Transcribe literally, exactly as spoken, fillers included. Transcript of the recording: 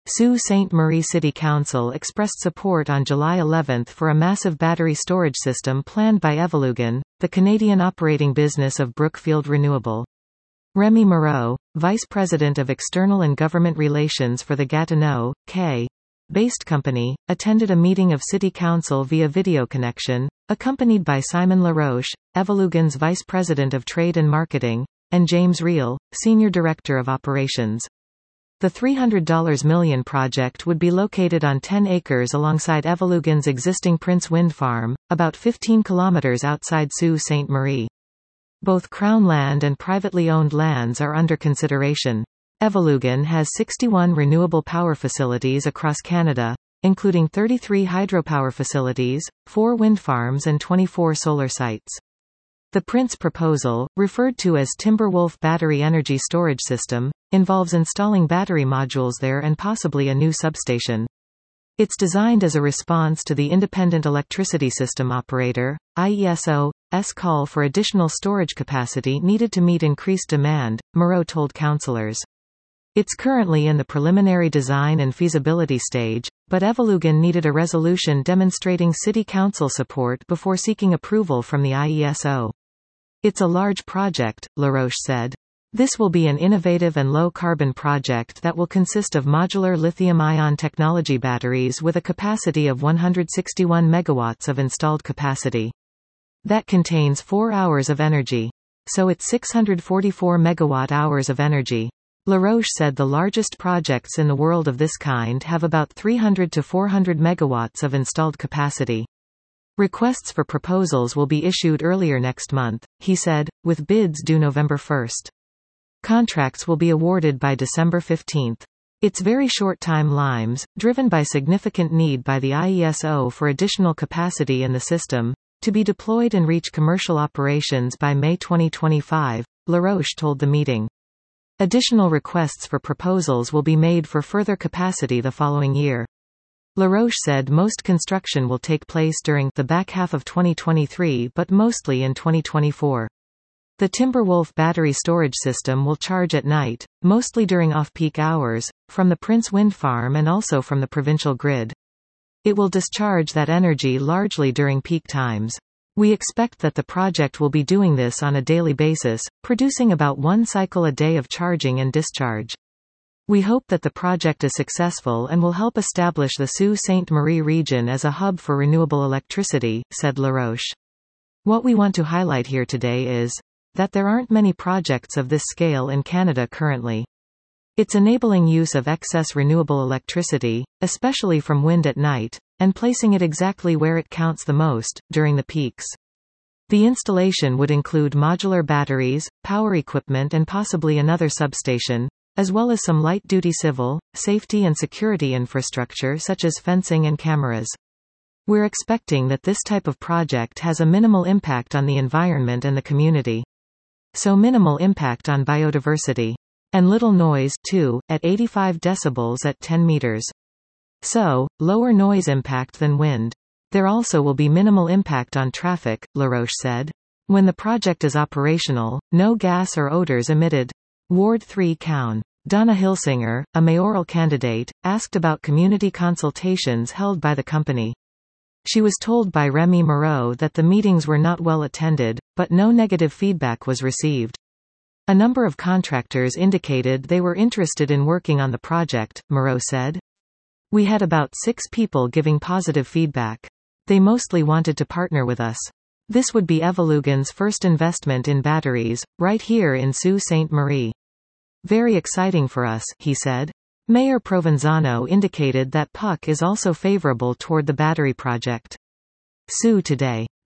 Sault Ste. Marie City Council expressed support on July eleventh for a massive battery storage system planned by Evolugen, the Canadian operating business of Brookfield Renewable. Remy Moreau, Vice President of External and Government Relations for the Gatineau, Quebec based company, attended a meeting of City Council via video connection, accompanied by Simon Laroche, Evolugen's Vice President of Trade and Marketing, and James Reel, Senior Director of Operations. The three hundred million dollars project would be located on ten acres alongside Evolugen's existing Prince Wind Farm, about fifteen kilometers outside Sault Ste. Marie. Both Crown land and privately owned lands are under consideration. Evolugen has sixty-one renewable power facilities across Canada, including thirty-three hydropower facilities, four wind farms and twenty-four solar sites. The Prince proposal, referred to as Timberwolf Battery Energy Storage System, involves installing battery modules there and possibly a new substation. It's designed as a response to the Independent Electricity System Operator, I E S O, S call for additional storage capacity needed to meet increased demand, Moreau told councillors. It's currently in the preliminary design and feasibility stage, but Evolugen needed a resolution demonstrating City Council support before seeking approval from the I E S O. It's a large project, Laroche said. This will be an innovative and low-carbon project that will consist of modular lithium-ion technology batteries with a capacity of one hundred sixty-one megawatts of installed capacity. That contains four hours of energy. So it's six hundred forty-four megawatt-hours of energy. Laroche said the largest projects in the world of this kind have about three hundred to four hundred megawatts of installed capacity. Requests for proposals will be issued earlier next month, he said, with bids due November first. Contracts will be awarded by December fifteenth. It's very short timelines, driven by significant need by the I E S O for additional capacity in the system, to be deployed and reach commercial operations by May twenty twenty-five, Laroche told the meeting. Additional requests for proposals will be made for further capacity the following year. Laroche said most construction will take place during the back half of twenty twenty-three but mostly in twenty twenty-four. The Timberwolf battery storage system will charge at night, mostly during off-peak hours, from the Prince Wind Farm and also from the provincial grid. It will discharge that energy largely during peak times. We expect that the project will be doing this on a daily basis, producing about one cycle a day of charging and discharge. We hope that the project is successful and will help establish the Sault Ste. Marie region as a hub for renewable electricity, said Laroche. What we want to highlight here today is that there aren't many projects of this scale in Canada currently. It's enabling use of excess renewable electricity, especially from wind at night, and placing it exactly where it counts the most, during the peaks. The installation would include modular batteries, power equipment and possibly another substation, as well as some light-duty civil, safety and security infrastructure such as fencing and cameras. We're expecting that this type of project has a minimal impact on the environment and the community. So minimal impact on biodiversity. And little noise, too, at eighty-five decibels at ten meters. So, lower noise impact than wind. There also will be minimal impact on traffic, Laroche said. When the project is operational, no gas or odors emitted. Ward three Cown. Donna Hilsinger, a mayoral candidate, asked about community consultations held by the company. She was told by Remy Moreau that the meetings were not well attended, but no negative feedback was received. A number of contractors indicated they were interested in working on the project, Moreau said. We had about six people giving positive feedback. They mostly wanted to partner with us. This would be Evolugen's first investment in batteries, right here in Sault Ste. Marie. Very exciting for us, he said. Mayor Provenzano indicated that P U C is also favorable toward the battery project. Sault Today.